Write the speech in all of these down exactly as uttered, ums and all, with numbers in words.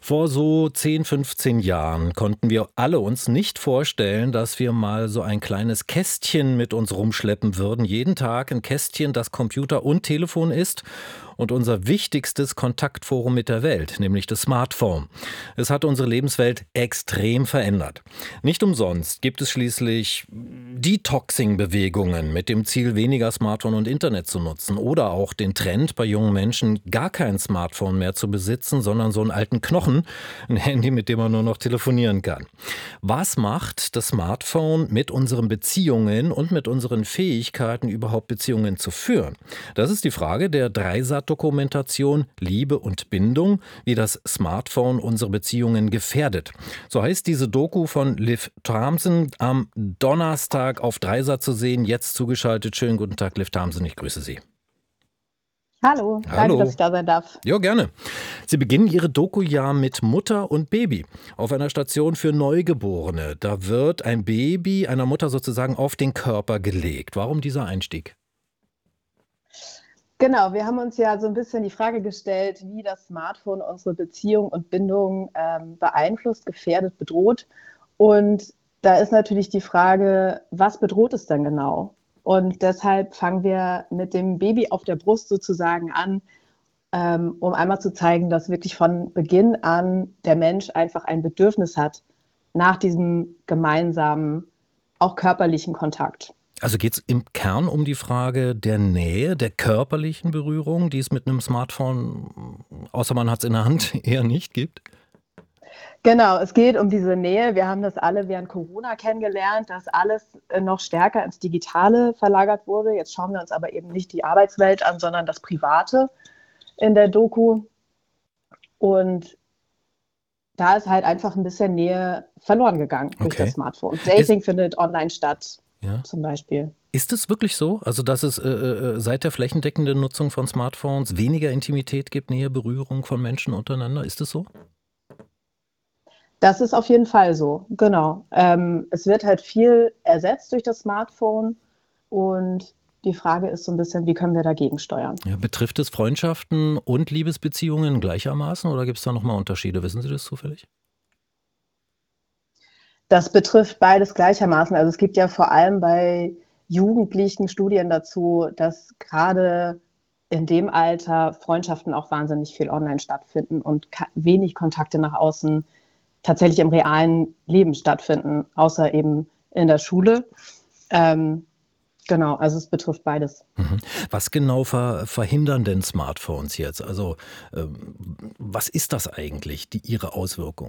Vor so zehn, fünfzehn Jahren konnten wir alle uns nicht vorstellen, dass wir mal so ein kleines Kästchen mit uns rumschleppen würden. Jeden Tag ein Kästchen, das Computer und Telefon ist und unser wichtigstes Kontaktforum mit der Welt, nämlich das Smartphone. Es hat unsere Lebenswelt extrem verändert. Nicht umsonst gibt es schließlich Detoxing-Bewegungen mit dem Ziel, weniger Smartphone und Internet zu nutzen oder auch den Trend bei jungen Menschen, gar kein Smartphone mehr zu besitzen, sondern so einen alten Knochen, ein Handy, mit dem man nur noch telefonieren kann. Was macht das Smartphone mit unseren Beziehungen und mit unseren Fähigkeiten, überhaupt Beziehungen zu führen? Das ist die Frage der Dreisat-Dokumentation Liebe und Bindung, wie das Smartphone unsere Beziehungen gefährdet. So heißt diese Doku von Liv Thompson, am Donnerstag auf Dreisat zu sehen, jetzt zugeschaltet. Schönen guten Tag, Liv Thompson, ich grüße Sie. Hallo, danke, Hallo. dass ich da sein darf. Ja, gerne. Sie beginnen Ihre Doku ja mit Mutter und Baby auf einer Station für Neugeborene. Da wird ein Baby einer Mutter sozusagen auf den Körper gelegt. Warum dieser Einstieg? Genau, wir haben uns ja so ein bisschen die Frage gestellt, wie das Smartphone unsere Beziehung und Bindung ähm, beeinflusst, gefährdet, bedroht. Und da ist natürlich die Frage, was bedroht es denn genau? Und deshalb fangen wir mit dem Baby auf der Brust sozusagen an, ähm, um einmal zu zeigen, dass wirklich von Beginn an der Mensch einfach ein Bedürfnis hat nach diesem gemeinsamen, auch körperlichen Kontakt. Also geht es im Kern um die Frage der Nähe, der körperlichen Berührung, die es mit einem Smartphone, außer man hat es in der Hand, eher nicht gibt? Genau, es geht um diese Nähe. Wir haben das alle während Corona kennengelernt, dass alles äh, noch stärker ins Digitale verlagert wurde. Jetzt schauen wir uns aber eben nicht die Arbeitswelt an, sondern das Private in der Doku. Und da ist halt einfach ein bisschen Nähe verloren gegangen durch Okay. das Smartphone. Ist, Dating findet online statt, ja. zum Beispiel. Ist es wirklich so? Also, dass es äh, äh, seit der flächendeckenden Nutzung von Smartphones weniger Intimität gibt, Nähe, Berührung von Menschen untereinander? Ist es so? Das ist auf jeden Fall so, genau. Ähm, es wird halt viel ersetzt durch das Smartphone und die Frage ist so ein bisschen, wie können wir dagegen steuern? Ja, betrifft es Freundschaften und Liebesbeziehungen gleichermaßen oder gibt es da nochmal Unterschiede? Wissen Sie das zufällig? Das betrifft beides gleichermaßen. Also es gibt ja vor allem bei Jugendlichen Studien dazu, dass gerade in dem Alter Freundschaften auch wahnsinnig viel online stattfinden und ka- wenig Kontakte nach außen tatsächlich im realen Leben stattfinden, außer eben in der Schule. Ähm, genau, also es betrifft beides. Mhm. Was genau ver verhindern denn Smartphones jetzt? Also, ähm, was ist das eigentlich, die, ihre Auswirkung?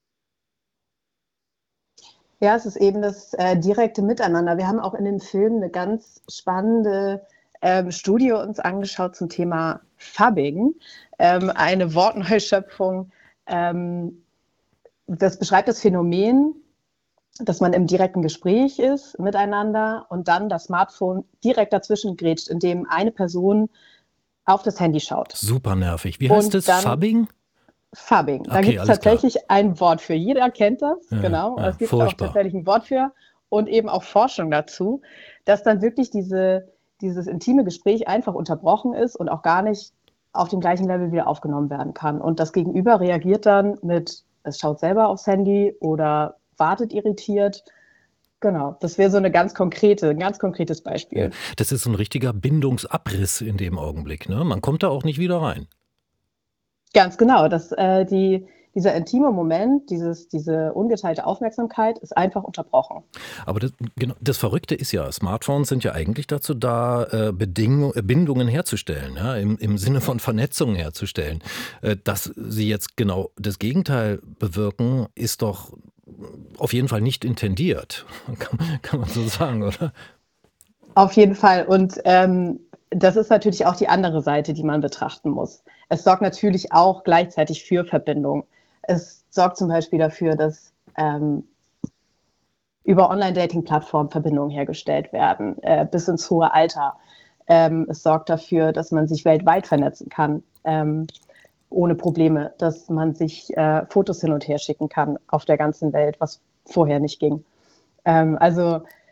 Ja, es ist eben das äh, direkte Miteinander. Wir haben auch in dem Film eine ganz spannende ähm, Studie uns angeschaut zum Thema Phubbing, ähm, eine Wortneuschöpfung. Ähm, das beschreibt das Phänomen, dass man im direkten Gespräch ist miteinander und dann das Smartphone direkt dazwischen grätscht, indem eine Person auf das Handy schaut. Super nervig. Wie heißt Und es? dann Phubbing? Phubbing. Da Okay, gibt es alles klar. tatsächlich ein Wort für. Jeder kennt das, Ja, genau. ja, Es gibt auch furchtbar. tatsächlich ein Wort für und eben auch Forschung dazu, dass dann wirklich diese, dieses intime Gespräch einfach unterbrochen ist und auch gar nicht auf dem gleichen Level wieder aufgenommen werden kann. Und das Gegenüber reagiert dann mit, es schaut selber aufs Handy oder wartet irritiert. Genau, das wäre so eine ganz konkrete, ein ganz konkretes Ja, Beispiel. das ist so ein richtiger Bindungsabriss in dem Augenblick, ne? Man kommt da auch nicht wieder rein. Ganz genau, dass äh, die, dieser intime Moment, dieses, diese ungeteilte Aufmerksamkeit ist einfach unterbrochen. Aber das, genau, das Verrückte ist ja, Smartphones sind ja eigentlich dazu da, äh, Bedingung, äh, Bindungen herzustellen, ja, im, im Sinne von Vernetzungen herzustellen. Äh, dass sie jetzt genau das Gegenteil bewirken, ist doch auf jeden Fall nicht intendiert. Kann, kann man so sagen, oder? Auf jeden Fall. Und ähm, das ist natürlich auch die andere Seite, die man betrachten muss. Es sorgt natürlich auch gleichzeitig für Verbindung. Es sorgt zum Beispiel dafür, dass ähm, über Online-Dating-Plattformen Verbindungen hergestellt werden, äh, bis ins hohe Alter. Ähm, es sorgt dafür, dass man sich weltweit vernetzen kann, ähm, ohne Probleme, dass man sich äh, Fotos hin und her schicken kann auf der ganzen Welt, was vorher nicht ging. Ähm, also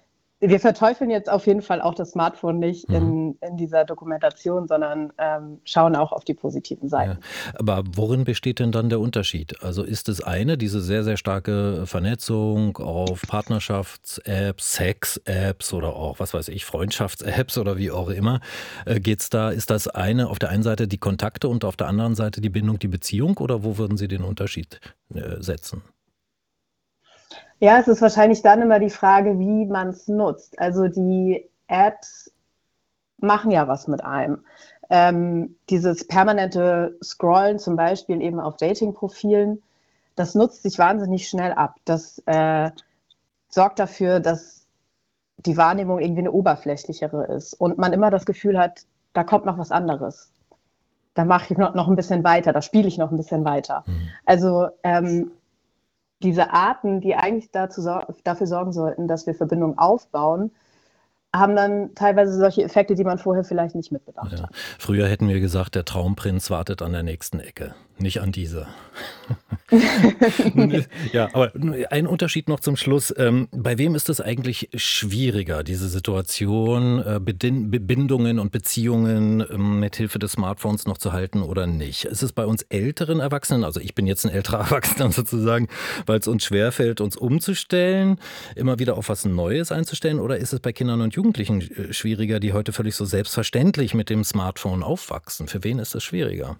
wir verteufeln jetzt auf jeden Fall auch das Smartphone nicht Mhm. in, in dieser Dokumentation, sondern ähm, schauen auch auf die positiven Ja, Seiten. aber worin besteht denn dann der Unterschied? Also ist das eine, diese sehr, sehr starke Vernetzung auf Partnerschafts-Apps, Sex-Apps oder auch, was weiß ich, Freundschafts-Apps oder wie auch immer, äh, geht's da, ist das eine auf der einen Seite die Kontakte und auf der anderen Seite die Bindung, die Beziehung oder wo würden Sie den Unterschied äh, setzen? Ja, es ist wahrscheinlich dann immer die Frage, wie man es nutzt. Also die Apps machen ja was mit einem. Ähm, dieses permanente Scrollen zum Beispiel eben auf Dating-Profilen, das nutzt sich wahnsinnig schnell ab. Das äh, sorgt dafür, dass die Wahrnehmung irgendwie eine oberflächlichere ist und man immer das Gefühl hat, da kommt noch was anderes. Da mache ich noch, noch ein bisschen weiter, da spiele ich noch ein bisschen weiter. Mhm. Also ähm, diese Arten, die eigentlich dazu, dafür sorgen sollten, dass wir Verbindungen aufbauen, haben dann teilweise solche Effekte, die man vorher vielleicht nicht mitbedacht Ja. hat. Früher hätten wir gesagt, der Traumprinz wartet an der nächsten Ecke, nicht an dieser. Nun ist, ja, aber ein Unterschied noch zum Schluss. Ähm, bei wem ist es eigentlich schwieriger, diese Situation, äh, Bedin- Bindungen und Beziehungen ähm, mit Hilfe des Smartphones noch zu halten oder nicht? Ist es bei uns älteren Erwachsenen, also ich bin jetzt ein älterer Erwachsener sozusagen, weil es uns schwerfällt, uns umzustellen, immer wieder auf was Neues einzustellen, oder ist es bei Kindern und Jugendlichen äh, schwieriger, die heute völlig so selbstverständlich mit dem Smartphone aufwachsen? Für wen ist es schwieriger?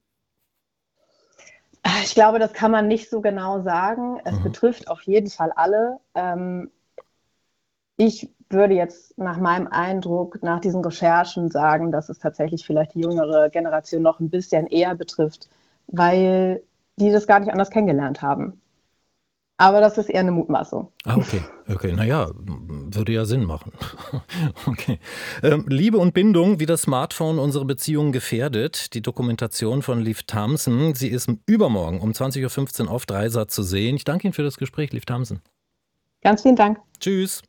Ich glaube, das kann man nicht so genau sagen. Es Mhm. betrifft auf jeden Fall alle. Ähm, ich würde jetzt nach meinem Eindruck, nach diesen Recherchen sagen, dass es tatsächlich vielleicht die jüngere Generation noch ein bisschen eher betrifft, weil die das gar nicht anders kennengelernt haben. Aber das ist eher eine Mutmaßung. Ah, okay. Okay, naja, würde ja Sinn machen. Okay. Ähm, Liebe und Bindung, wie das Smartphone unsere Beziehungen gefährdet. Die Dokumentation von Liv Tamsen. Sie ist übermorgen um zwanzig Uhr fünfzehn auf Dreisat zu sehen. Ich danke Ihnen für das Gespräch, Liv Tamsen. Ganz vielen Dank. Tschüss.